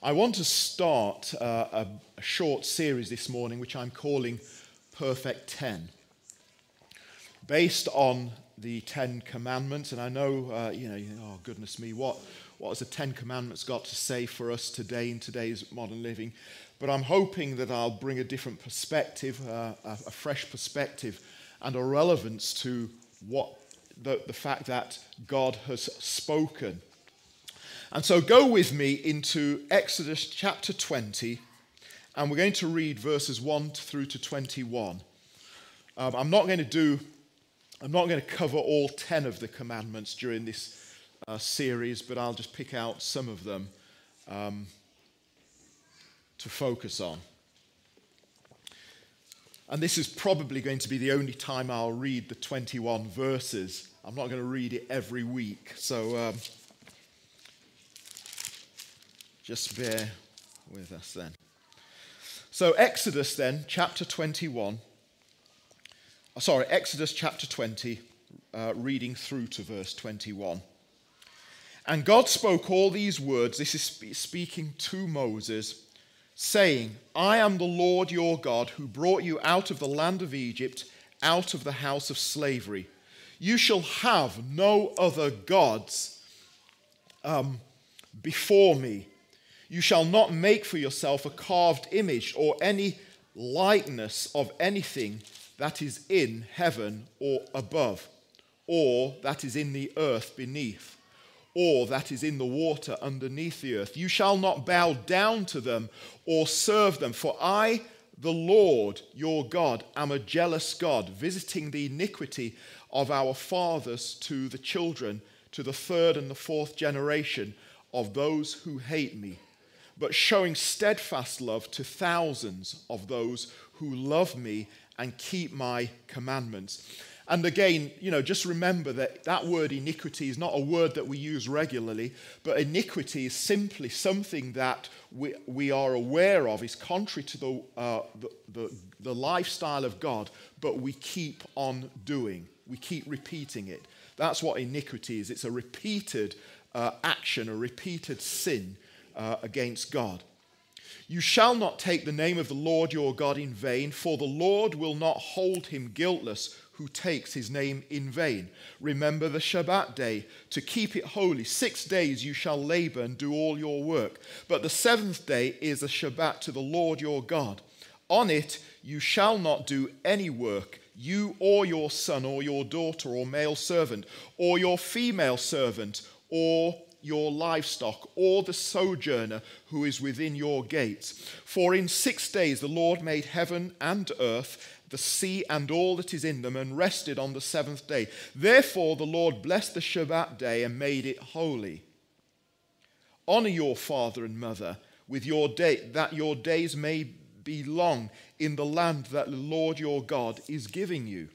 I want to start a short series this morning which I'm calling Perfect 10, based on the Ten Commandments. And I know, oh goodness me, what has the Ten Commandments got to say for us today in today's modern living? But I'm hoping that I'll bring a different perspective, a fresh perspective, and a relevance to what the fact that God has spoken. And so go with me into Exodus chapter 20, and we're going to read verses 1 through to 21. I'm not going to cover all 10 of the commandments during this series, but I'll just pick out some of them to focus on. And this is probably going to be the only time I'll read the 21 verses. I'm not going to read it every week, so just bear with us then. So Exodus chapter 20, reading through to verse 21. And God spoke all these words, this is speaking to Moses, saying, I am the Lord your God who brought you out of the land of Egypt, out of the house of slavery. You shall have no other gods before me. You shall not make for yourself a carved image or any likeness of anything that is in heaven or above, or that is in the earth beneath, or that is in the water underneath the earth. You shall not bow down to them or serve them, for I, the Lord your God, am a jealous God, visiting the iniquity of our fathers to the children, to the third and the fourth generation of those who hate me, but showing steadfast love to thousands of those who love me and keep my commandments. And again, just remember that word iniquity is not a word that we use regularly, but iniquity is simply something that we are aware of, is contrary to the lifestyle of God, but we keep on doing. We keep repeating it. That's what iniquity is. It's a repeated action, a repeated sin against God. You shall not take the name of the Lord your God in vain, for the Lord will not hold him guiltless who takes his name in vain. Remember the Shabbat day, to keep it holy. 6 days you shall labor and do all your work. But the seventh day is a Shabbat to the Lord your God. On it you shall not do any work, you or your son or your daughter or male servant, or your female servant, or your livestock, or the sojourner who is within your gates. For in 6 days the Lord made heaven and earth, the sea and all that is in them, and rested on the seventh day. Therefore the Lord blessed the Shabbat day and made it holy. Honor your father and mother, with that your days may be long in the land that the Lord your God is giving you.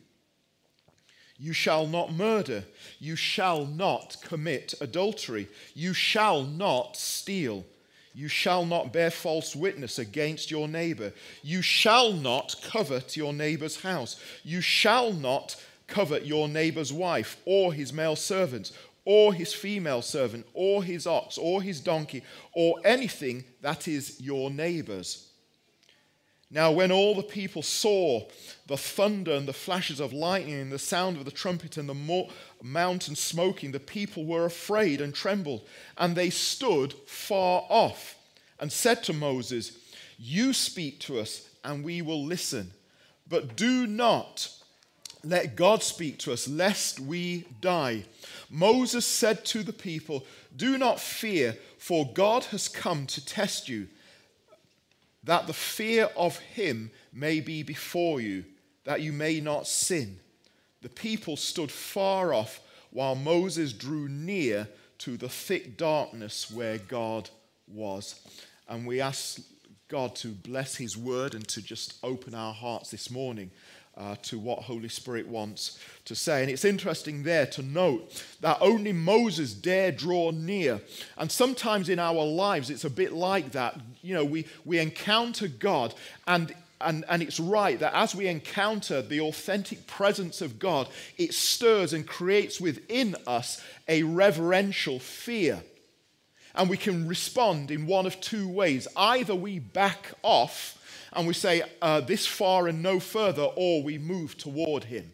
You shall not murder. You shall not commit adultery. You shall not steal. You shall not bear false witness against your neighbor. You shall not covet your neighbor's house. You shall not covet your neighbor's wife, or his male servant, or his female servant, or his ox, or his donkey, or anything that is your neighbor's. Now when all the people saw the thunder and the flashes of lightning and the sound of the trumpet and the mountain smoking, the people were afraid and trembled, and they stood far off and said to Moses, you speak to us and we will listen, but do not let God speak to us, lest we die. Moses said to the people, do not fear, for God has come to test you, that the fear of him may be before you, that you may not sin. The people stood far off, while Moses drew near to the thick darkness where God was. And we ask God to bless his word and to just open our hearts this morning to what Holy Spirit wants to say. And it's interesting there to note that only Moses dared draw near. And sometimes in our lives it's a bit like that. We encounter God, and it's right that as we encounter the authentic presence of God, it stirs and creates within us a reverential fear. And we can respond in one of two ways. Either we back off and we say, this far and no further, or we move toward him.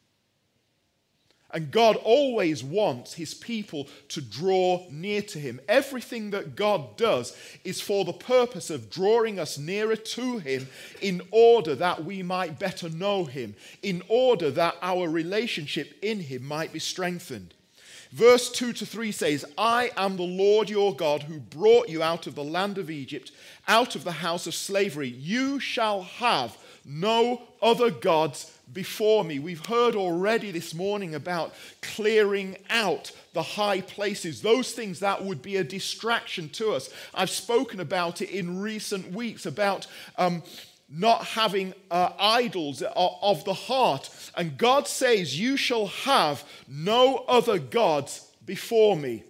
And God always wants his people to draw near to him. Everything that God does is for the purpose of drawing us nearer to him in order that we might better know him, in order that our relationship in him might be strengthened. Verse 2-3 says, I am the Lord your God who brought you out of the land of Egypt, out of the house of slavery. You shall have no other gods before me. We've heard already this morning about clearing out the high places, those things that would be a distraction to us. I've spoken about it in recent weeks, about not having idols of the heart. And God says, you shall have no other gods before me.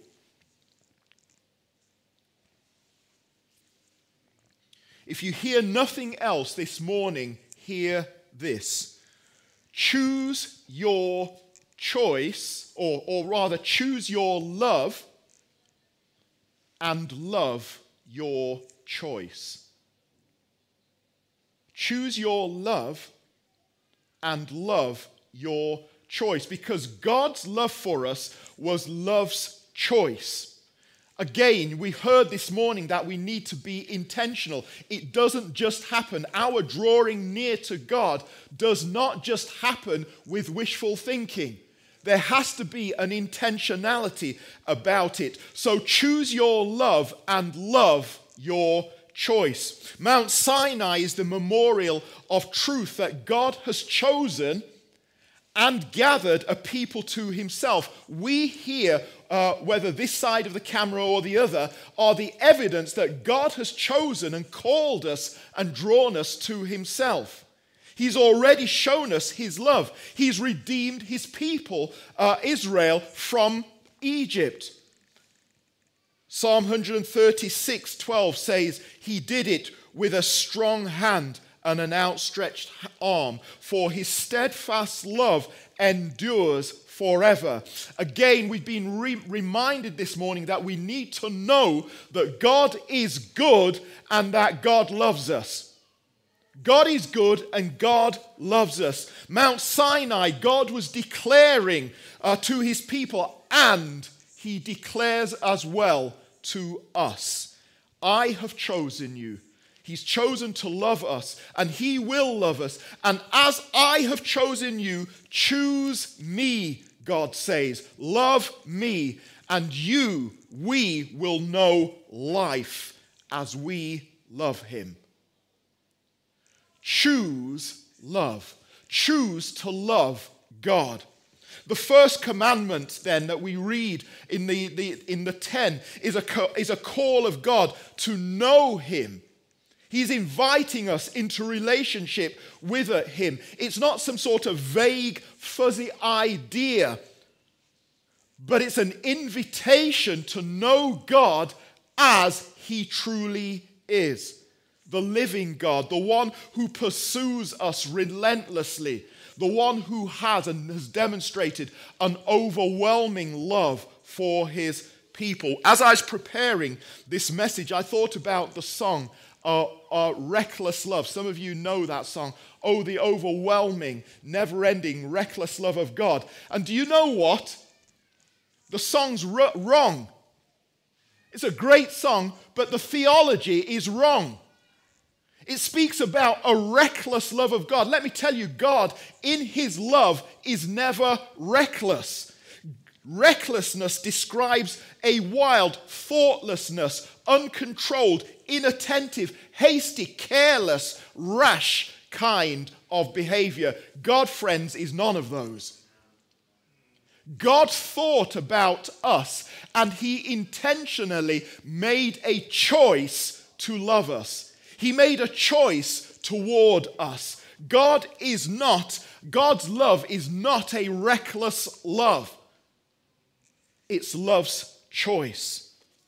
If you hear nothing else this morning, hear this. Choose your choice, or rather choose your love and love your choice. Choose your love and love your choice, because God's love for us was love's choice. Again, we heard this morning that we need to be intentional. It doesn't just happen. Our drawing near to God does not just happen with wishful thinking. There has to be an intentionality about it. So choose your love and love your choice. Mount Sinai is the memorial of truth that God has chosen and gathered a people to himself. We here, whether this side of the camera or the other, are the evidence that God has chosen and called us and drawn us to himself. He's already shown us his love. He's redeemed his people, Israel, from Egypt. Psalm 136:12 says, he did it with a strong hand and an outstretched arm, for his steadfast love endures forever. Again, we've been reminded this morning that we need to know that God is good and that God loves us. God is good and God loves us. Mount Sinai, God was declaring to his people, and he declares as well to us, I have chosen you. He's chosen to love us, and he will love us. And as I have chosen you, choose me, God says. Love me, and we will know life as we love him. Choose love. Choose to love God. The first commandment then that we read in the 10 is a call of God to know him. He's inviting us into relationship with him. It's not some sort of vague, fuzzy idea, but it's an invitation to know God as he truly is. The living God, the one who pursues us relentlessly, the one who has demonstrated an overwhelming love for his people. As I was preparing this message, I thought about the song, Reckless Love. Some of you know that song. Oh, the overwhelming, never-ending, reckless love of God. And do you know what? The song's wrong. It's a great song, but the theology is wrong. It speaks about a reckless love of God. Let me tell you, God, in his love, is never reckless. Recklessness describes a wild, thoughtlessness, uncontrolled, inattentive, hasty, careless, rash kind of behavior. God, friends, is none of those. God thought about us, and he intentionally made a choice to love us. He made a choice toward us. God's love is not a reckless love. It's love's choice.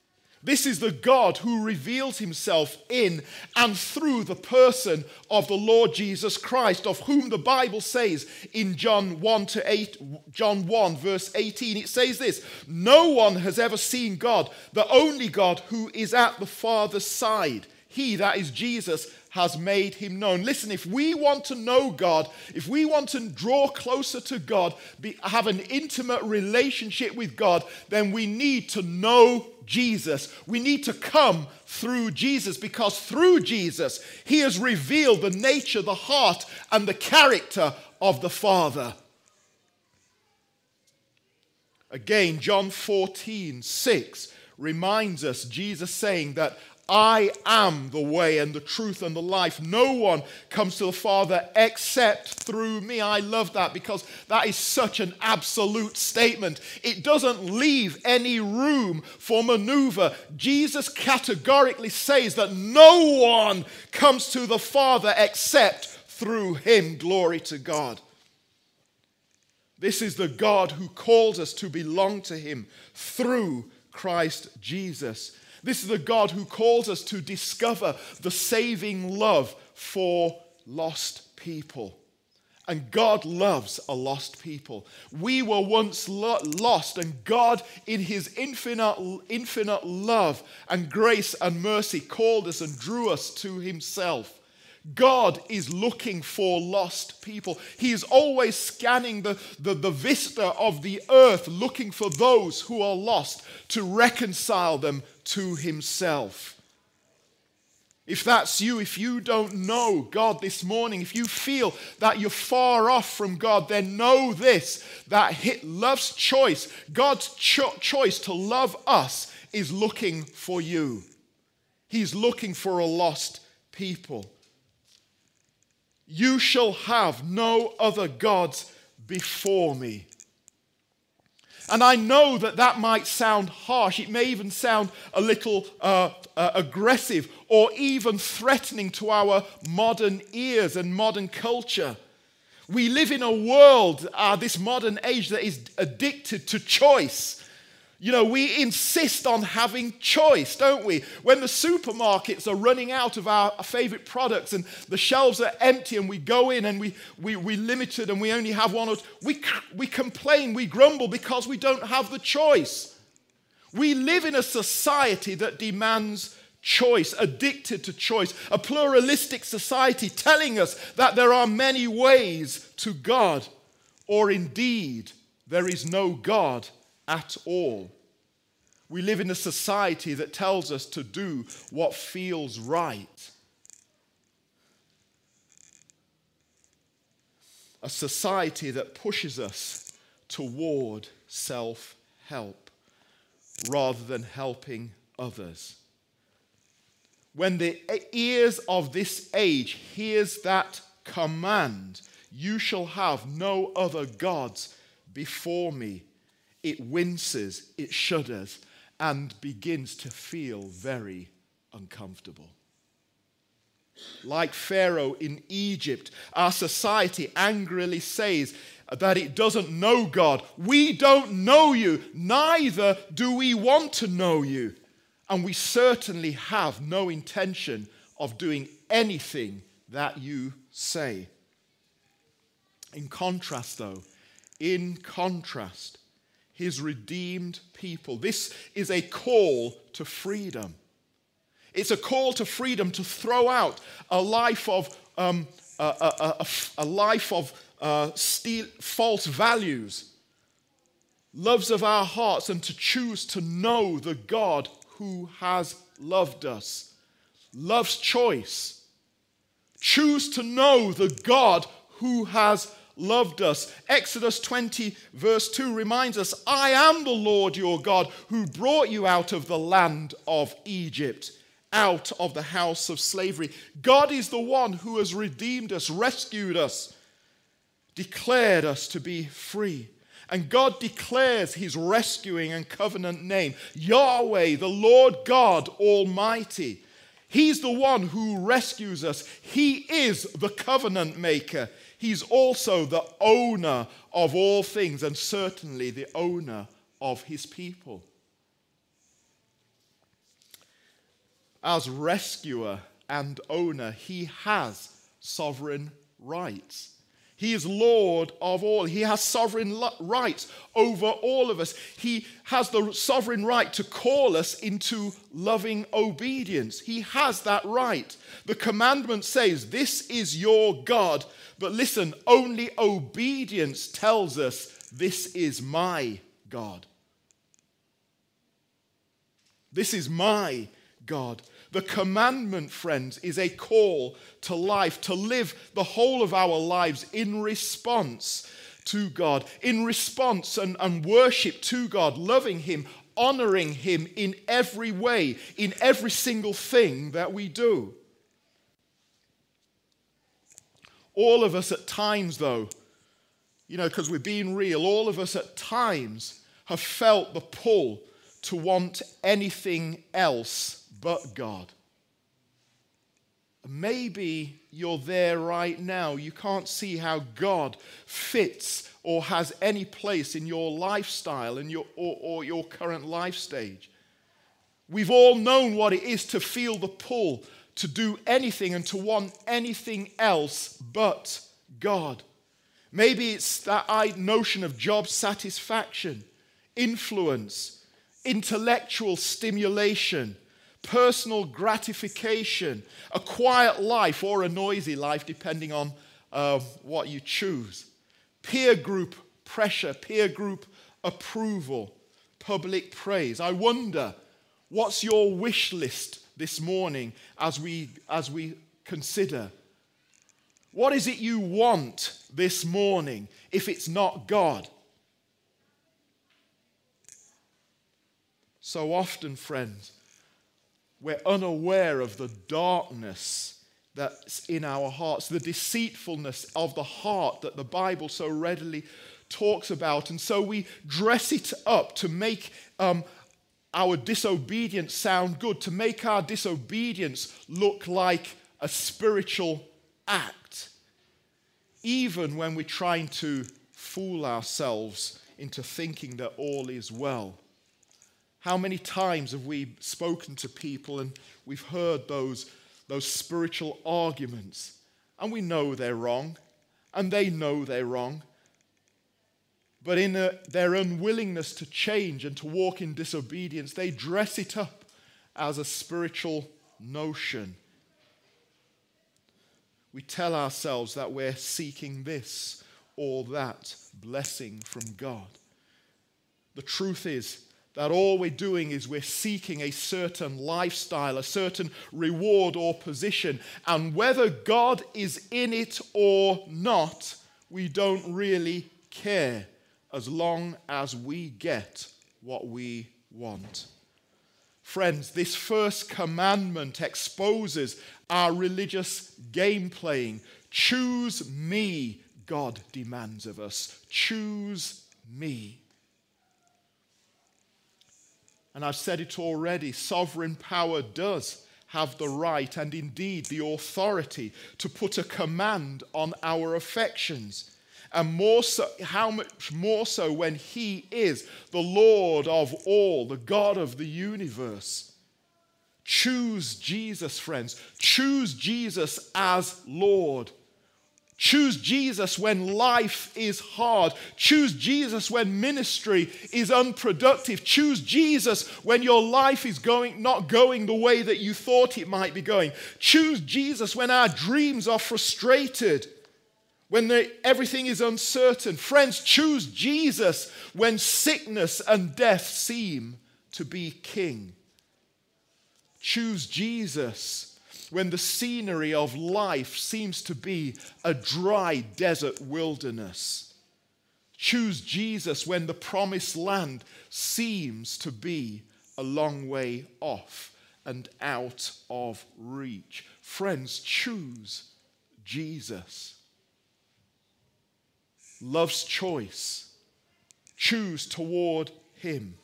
This is the God who reveals himself in and through the person of the Lord Jesus Christ, of whom the Bible says in John 1 verse 18, it says this: "No one has ever seen God, the only God who is at the Father's side. He," that is Jesus, "has made him known." Listen, if we want to know God, if we want to draw closer to God, have an intimate relationship with God, then we need to know Jesus. We need to come through Jesus, because through Jesus, he has revealed the nature, the heart, and the character of the Father. Again, John 14:6 reminds us, Jesus saying that I am the way and the truth and the life. No one comes to the Father except through me. I love that, because that is such an absolute statement. It doesn't leave any room for maneuver. Jesus categorically says that no one comes to the Father except through him. Glory to God. This is the God who calls us to belong to him through Christ Jesus. This is the God who calls us to discover the saving love for lost people. And God loves a lost people. We were once lost, and God, in his infinite love and grace and mercy, called us and drew us to himself. God is looking for lost people. He is always scanning the vista of the earth, looking for those who are lost to reconcile them to himself. If that's you, if you don't know God this morning, if you feel that you're far off from God, then know this, that love's choice, God's choice to love us, is looking for you. He's looking for a lost people. You shall have no other gods before me. And I know that might sound harsh. It may even sound a little aggressive or even threatening to our modern ears and modern culture. We live in a world, this modern age, that is addicted to choice. You know, we insist on having choice, don't we? When the supermarkets are running out of our favorite products and the shelves are empty, and we go in and we limited and we only have one or two, we complain, we grumble because we don't have the choice. We live in a society that demands choice, addicted to choice, a pluralistic society telling us that there are many ways to God, or indeed there is no God at all. We live in a society that tells us to do what feels right. A society that pushes us toward self-help rather than helping others. When the ears of this age hears that command, "You shall have no other gods before me," it winces, it shudders, and begins to feel very uncomfortable. Like Pharaoh in Egypt, our society angrily says that it doesn't know God. We don't know you, neither do we want to know you. And we certainly have no intention of doing anything that you say. In contrast, his redeemed people. This is a call to freedom. It's a call to freedom to throw out a life of false values, loves of our hearts, and to choose to know the God who has loved us. Love's choice. Choose to know the God who has loved us. Exodus 20 verse 2 reminds us, "I am the Lord your God who brought you out of the land of Egypt, out of the house of slavery." God is the one who has redeemed us, rescued us, declared us to be free. And God declares his rescuing and covenant name, Yahweh, the Lord God Almighty. He's the one who rescues us. He is the covenant maker. He's also the owner of all things, and certainly the owner of his people. As rescuer and owner, he has sovereign rights. He is Lord of all. He has sovereign rights over all of us. He has the sovereign right to call us into loving obedience. He has that right. The commandment says, "This is your God." But listen, only obedience tells us, "This is my God." This is my God. The commandment, friends, is a call to life, to live the whole of our lives in response to God, in response and worship to God, loving him, honoring him in every way, in every single thing that we do. All of us at times, though, because we're being real, all of us at times have felt the pull to want anything else but God. Maybe you're there right now. You can't see how God fits or has any place in your lifestyle and your current life stage. We've all known what it is to feel the pull to do anything and to want anything else but God. Maybe it's that notion of job satisfaction, influence, intellectual stimulation, personal gratification, a quiet life or a noisy life, depending on what you choose. Peer group pressure, peer group approval, public praise. I wonder, what's your wish list this morning as we consider? What is it you want this morning if it's not God? So often, friends, we're unaware of the darkness that's in our hearts, the deceitfulness of the heart that the Bible so readily talks about. And so we dress it up to make our disobedience sound good, to make our disobedience look like a spiritual act, even when we're trying to fool ourselves into thinking that all is well. How many times have we spoken to people and we've heard those spiritual arguments, and we know they're wrong, and they know they're wrong, but in their unwillingness to change and to walk in disobedience, they dress it up as a spiritual notion. We tell ourselves that we're seeking this or that blessing from God. The truth is that all we're doing is we're seeking a certain lifestyle, a certain reward or position. And whether God is in it or not, we don't really care as long as we get what we want. Friends, this first commandment exposes our religious game playing. Choose me, God demands of us. Choose me. And I've said it already, sovereign power does have the right and indeed the authority to put a command on our affections. And more so, how much more so when he is the Lord of all, the God of the universe. Choose Jesus, friends. Choose Jesus as Lord. Choose Jesus when life is hard. Choose Jesus when ministry is unproductive. Choose Jesus when your life is not going the way that you thought it might be going. Choose Jesus when our dreams are frustrated, when everything is uncertain. Friends, choose Jesus when sickness and death seem to be king. Choose Jesus when the scenery of life seems to be a dry desert wilderness. Choose Jesus when the promised land seems to be a long way off and out of reach. Friends, choose Jesus. Love's choice. Choose toward him.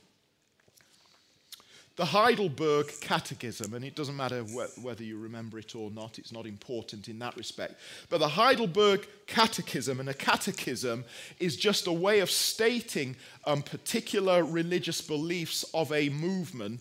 The Heidelberg Catechism, and it doesn't matter whether you remember it or not, it's not important in that respect, but the Heidelberg Catechism, and a catechism is just a way of stating particular religious beliefs of a movement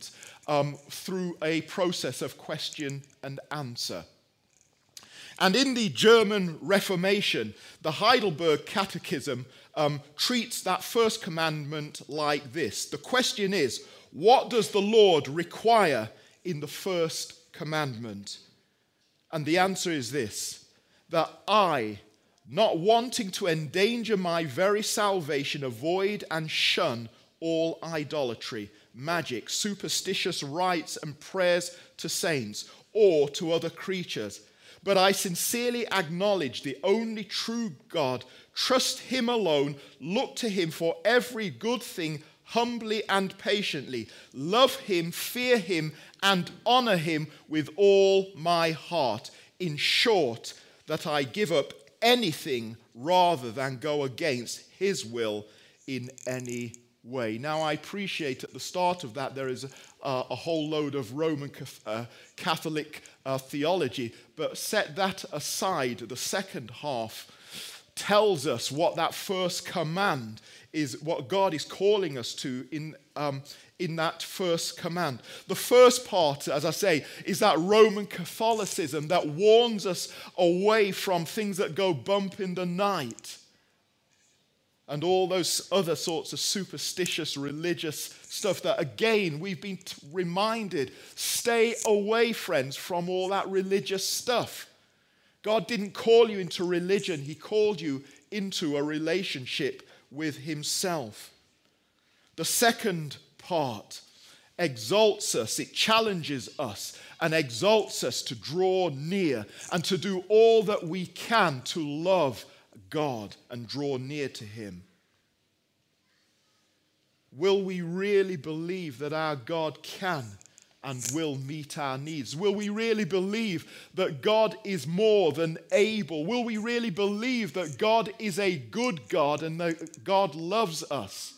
through a process of question and answer. And in the German Reformation, the Heidelberg Catechism treats that first commandment like this. The question is, what does the Lord require in the first commandment? And the answer is this, that I, not wanting to endanger my very salvation, avoid and shun all idolatry, magic, superstitious rites and prayers to saints or to other creatures. But I sincerely acknowledge the only true God, trust him alone, look to him for every good thing humbly and patiently, love him, fear him, and honor him with all my heart. In short, that I give up anything rather than go against his will in any way. Now, I appreciate at the start of that there is a whole load of Roman Catholic theology, but set that aside. The second half tells us what that first command is, what God is calling us to in that first command. The first part, as I say, is that Roman Catholicism that warns us away from things that go bump in the night and all those other sorts of superstitious religious stuff that, again, we've been reminded, stay away, friends, from all that religious stuff. God didn't call you into religion. He called you into a relationship with himself. The second part exalts us. It challenges us and exalts us to draw near and to do all that we can to love God and draw near to him. Will we really believe that our God can and will meet our needs? Will we really believe that God is more than able? Will we really believe that God is a good God and that God loves us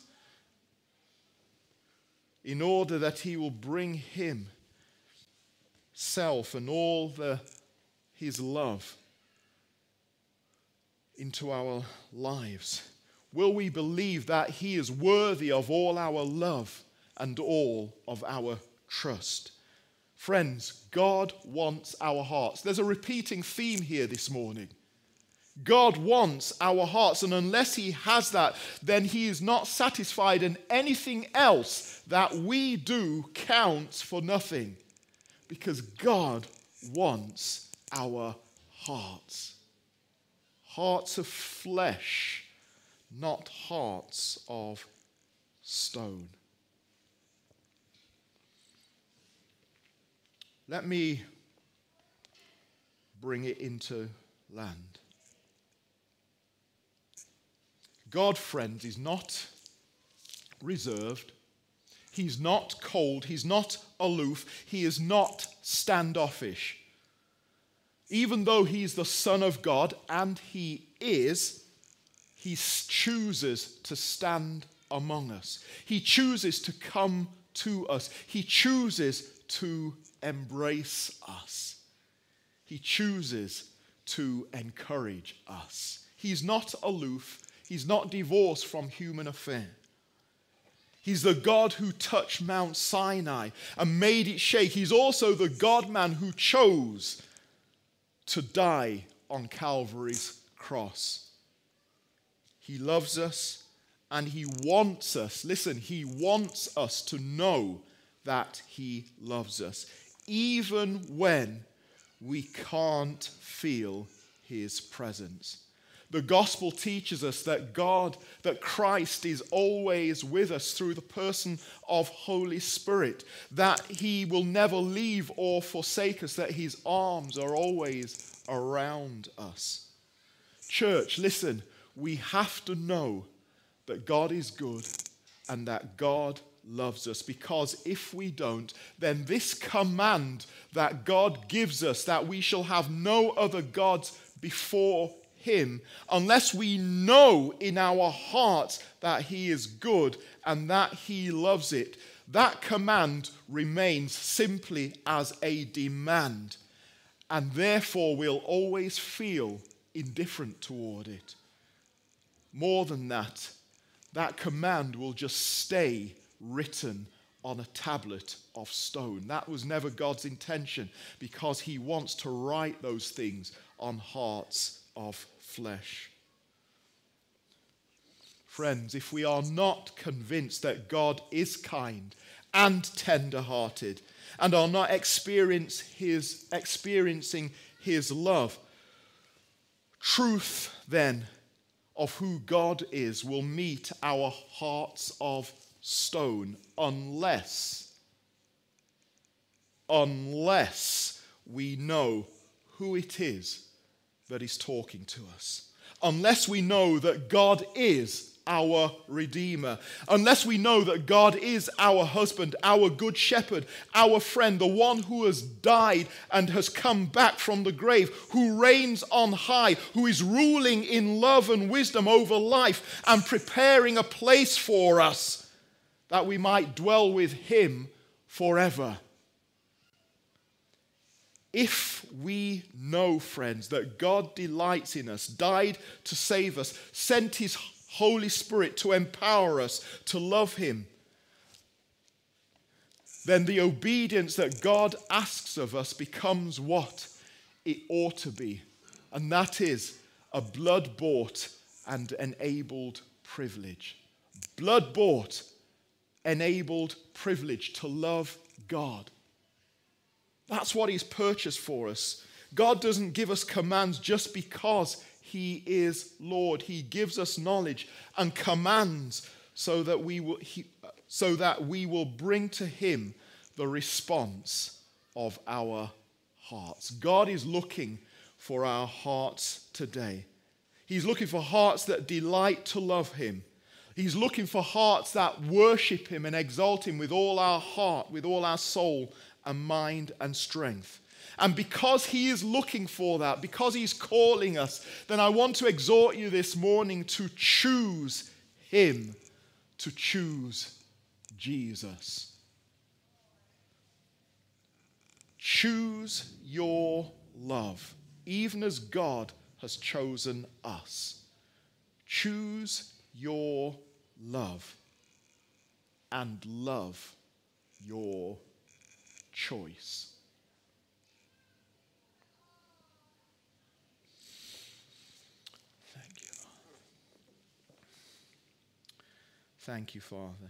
in order that he will bring himself and all his love into our lives? Will we believe that he is worthy of all our love and all of our trust? Friends, God wants our hearts. There's a repeating theme here this morning. God wants our hearts, and unless he has that, then he is not satisfied, and anything else that we do counts for nothing, because God wants our hearts. Hearts of flesh, not hearts of stone. Let me bring it into land. God, friends, is not reserved. He's not cold. He's not aloof. He is not standoffish. Even though he's the Son of God, and he chooses to stand among us. He chooses to come to us. He chooses to embrace us. He chooses to encourage us. He's not aloof. He's not divorced from human affair. He's the God who touched Mount Sinai and made it shake. He's also the God-man who chose to die on Calvary's cross. He loves us and he wants us, listen, he wants us to know that he loves us, even when we can't feel his presence. The gospel teaches us that Christ is always with us through the person of Holy Spirit, that he will never leave or forsake us, that his arms are always around us. Church, listen, we have to know that God is good and that God loves us, because if we don't, then this command that God gives us, that we shall have no other gods before him, unless we know in our hearts that he is good and that he loves it, that command remains simply as a demand, and therefore we'll always feel indifferent toward it. More than that, that command will just stay written on a tablet of stone. That was never God's intention, because he wants to write those things on hearts of flesh. Friends, if we are not convinced that God is kind and tender-hearted and are not experiencing his love, truth then of who God is will meet our hearts of stone unless we know who it is that is talking to us. Unless we know that God is our Redeemer. Unless we know that God is our husband, our good shepherd, our friend, the one who has died and has come back from the grave, who reigns on high, who is ruling in love and wisdom over life and preparing a place for us that we might dwell with him forever. If we know, friends, that God delights in us, died to save us, sent his Holy Spirit to empower us to love him, then the obedience that God asks of us becomes what it ought to be. And that is a blood-bought and enabled privilege. Blood-bought, enabled privilege to love God. That's what he's purchased for us. God doesn't give us commands just because he is Lord. He gives us knowledge and commands so that we will bring to him the response of our hearts. God is looking for our hearts today. He's looking for hearts that delight to love him. He's looking for hearts that worship him and exalt him with all our heart, with all our soul and mind and strength. And because he is looking for that, because he's calling us, then I want to exhort you this morning to choose him, to choose Jesus. Choose your love, even as God has chosen us. Choose your love and love your choice. Thank you, Father. Thank you, Father.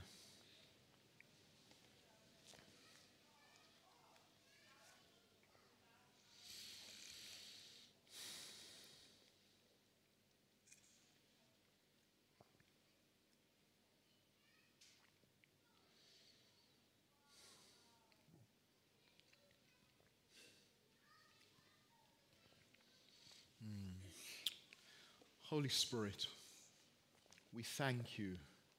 Holy Spirit, we thank you.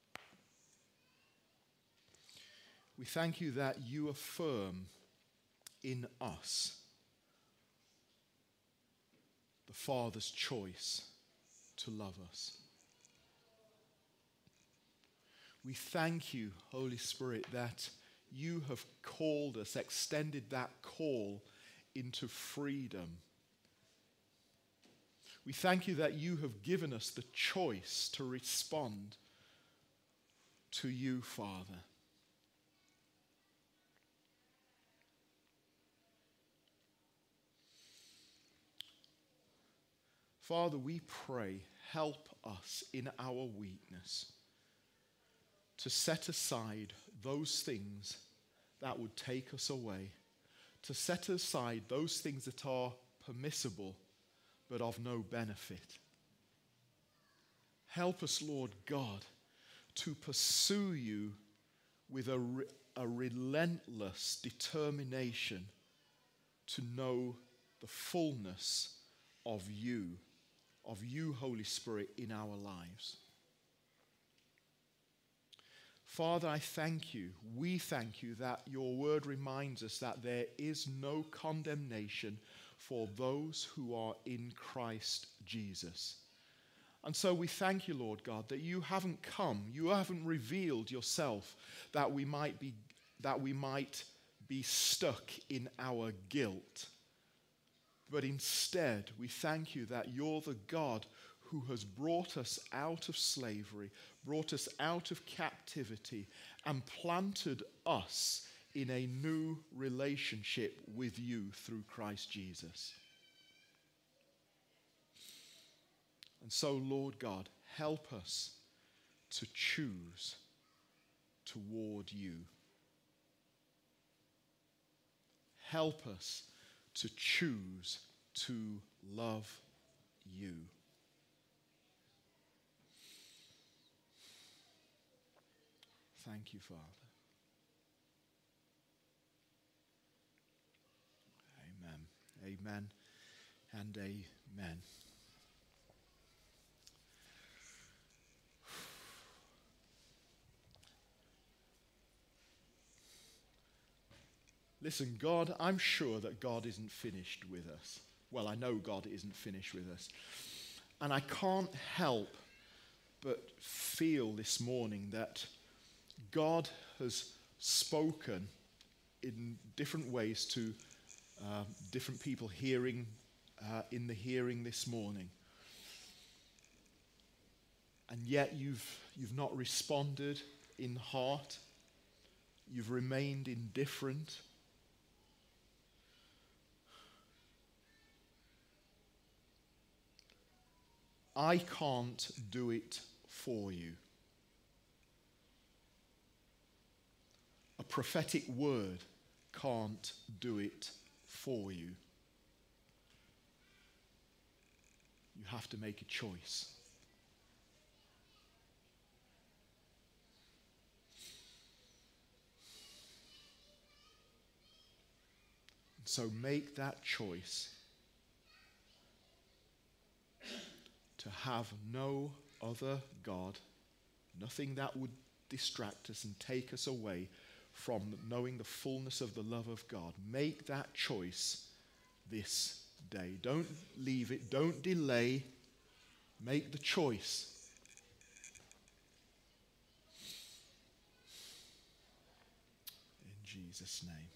We thank you that you affirm in us the Father's choice to love us. We thank you, Holy Spirit, that you have called us, extended that call into freedom. We thank you that you have given us the choice to respond to you, Father. Father, we pray, help us in our weakness to set aside those things that would take us away, to set aside those things that are permissible but of no benefit. Help us, Lord God, to pursue you with a relentless determination to know the fullness of you, Holy Spirit, in our lives. Father, I thank you, we thank you that your word reminds us that there is no condemnation for those who are in Christ Jesus. And so we thank you, Lord God, that you haven't come, you haven't revealed yourself that we might be stuck in our guilt. But instead, we thank you that you're the God who has brought us out of slavery, brought us out of captivity, and planted us in a new relationship with you through Christ Jesus. And so, Lord God, help us to choose toward you. Help us to choose to love you. Thank you, Father. Amen. Amen and amen. Listen, God, I'm sure that God isn't finished with us. Well, I know God isn't finished with us. And I can't help but feel this morning that God has spoken in different ways to different people hearing in the hearing this morning. And yet you've not responded in heart. You've remained indifferent. I can't do it for you. A prophetic word can't do it for you. You have to make a choice. So make that choice to have no other God, nothing that would distract us and take us away from knowing the fullness of the love of God. Make that choice this day. Don't leave it. Don't delay. Make the choice. In Jesus' name.